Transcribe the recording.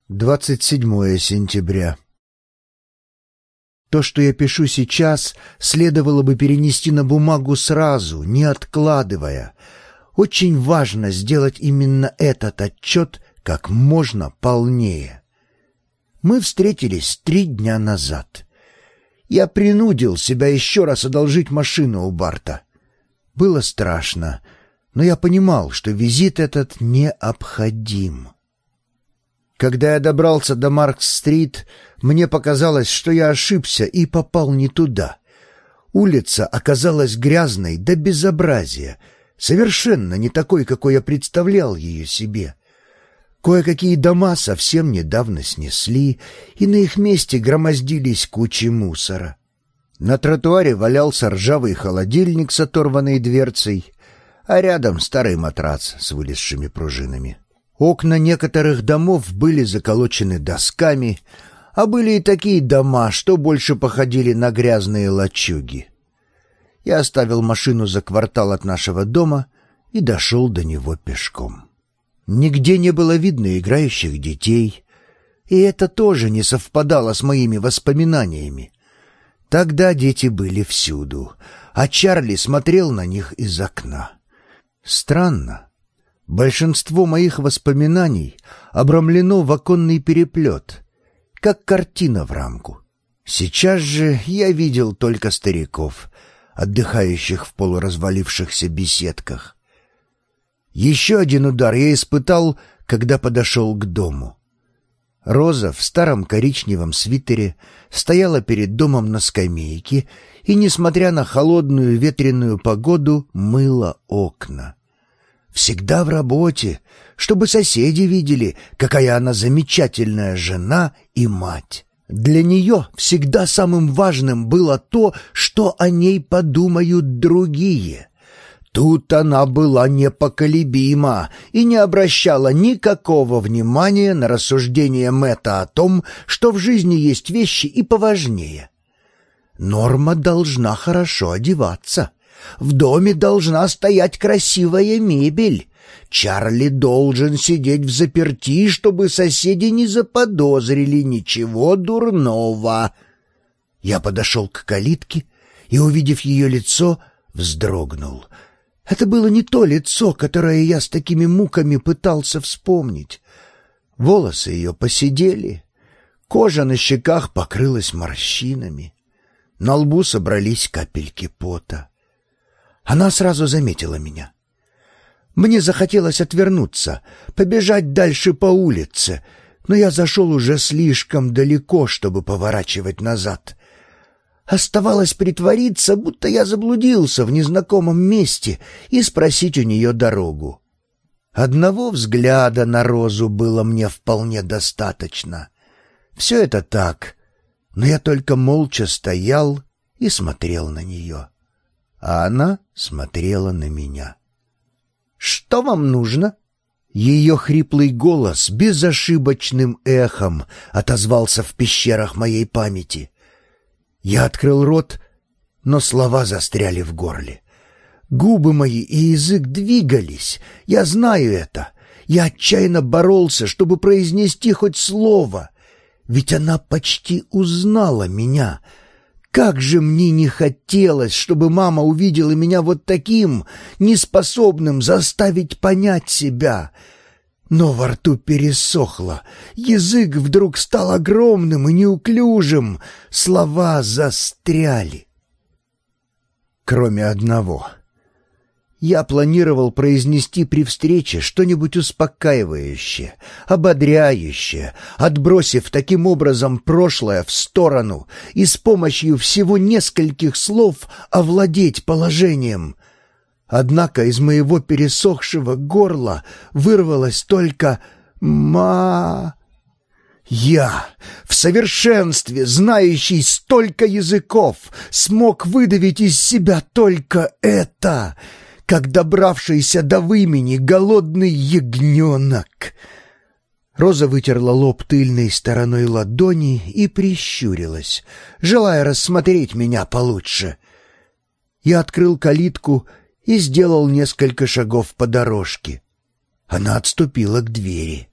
27 сентября. То, что я пишу сейчас, следовало бы перенести на бумагу сразу, не откладывая. Очень важно сделать именно этот отчет как можно полнее. Мы встретились 3 дня назад. Я принудил себя еще раз одолжить машину у Барта. Было страшно, но я понимал, что визит этот необходим. Когда я добрался до Маркс-стрит, мне показалось, что я ошибся и попал не туда. Улица оказалась грязной до безобразия, совершенно не такой, какой я представлял ее себе. Кое-какие дома совсем недавно снесли, и на их месте громоздились кучи мусора. На тротуаре валялся ржавый холодильник с оторванной дверцей, а рядом старый матрац с вылезшими пружинами. Окна некоторых домов были заколочены досками, а были и такие дома, что больше походили на грязные лачуги. Я оставил машину за квартал от нашего дома и дошел до него пешком. Нигде не было видно играющих детей, и это тоже не совпадало с моими воспоминаниями. Тогда дети были всюду, а Чарли смотрел на них из окна. Странно. Большинство моих воспоминаний обрамлено в оконный переплет, как картина в рамку. Сейчас же я видел только стариков, отдыхающих в полуразвалившихся беседках. Еще один удар я испытал, когда подошел к дому. Роза в старом коричневом свитере стояла перед домом на скамейке и, несмотря на холодную ветреную погоду, мыла окна. Всегда в работе, чтобы соседи видели, какая она замечательная жена и мать. Для нее всегда самым важным было то, что о ней подумают другие. Тут она была непоколебима и не обращала никакого внимания на рассуждения Мэтта о том, что в жизни есть вещи и поважнее. Норма должна хорошо одеваться. В доме должна стоять красивая мебель. Чарли должен сидеть взаперти, чтобы соседи не заподозрили ничего дурного. Я подошел к калитке и, увидев ее лицо, вздрогнул. Это было не то лицо, которое я с такими муками пытался вспомнить. Волосы ее поседели, кожа на щеках покрылась морщинами, на лбу собрались капельки пота. Она сразу заметила меня. Мне захотелось отвернуться, побежать дальше по улице, но я зашел уже слишком далеко, чтобы поворачивать назад. Оставалось притвориться, будто я заблудился в незнакомом месте, и спросить у нее дорогу. Одного взгляда на Розу было мне вполне достаточно. Все это так, но я только молча стоял и смотрел на нее. А она смотрела на меня. «Что вам нужно?» Ее хриплый голос безошибочным эхом отозвался в пещерах моей памяти. Я открыл рот, но слова застряли в горле. Губы мои и язык двигались, я знаю это. Я отчаянно боролся, чтобы произнести хоть слово, ведь она почти узнала меня. Как же мне не хотелось, чтобы мама увидела меня вот таким, неспособным заставить понять себя. Но во рту пересохло, язык вдруг стал огромным и неуклюжим, слова застряли. Кроме одного. Я планировал произнести при встрече что-нибудь успокаивающее, ободряющее, отбросив таким образом прошлое в сторону и с помощью всего нескольких слов овладеть положением. Однако из моего пересохшего горла вырвалось только «ма». Я, в совершенстве знающий столько языков, смог выдавить из себя только это, как добравшийся до вымени голодный ягненок. Роза вытерла лоб тыльной стороной ладони и прищурилась, желая рассмотреть меня получше. Я открыл калитку и сделал несколько шагов по дорожке. Она отступила к двери.